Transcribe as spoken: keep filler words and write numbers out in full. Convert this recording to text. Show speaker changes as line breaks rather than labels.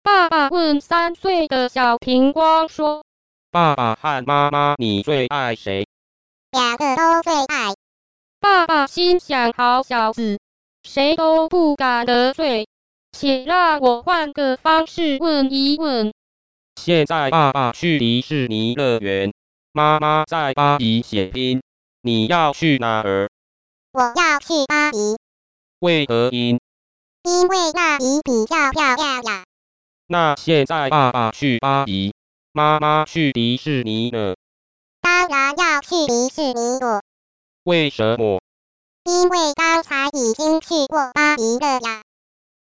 爸爸问三岁的小苹果说：“
爸爸和妈妈，你最爱谁？”
两个都最爱。
爸爸心想：好小子，谁都不敢得罪，且让我换个方式问一问。
现在爸爸去迪士尼乐园，妈妈在巴黎血拼，你要去哪儿？
我要去巴黎。
为何因？
因为那里比较漂亮呀。
那现在爸爸去巴黎，妈妈去迪士尼呢？
当然要去迪士尼了。
为什么？
因为刚才已经去过巴黎了呀。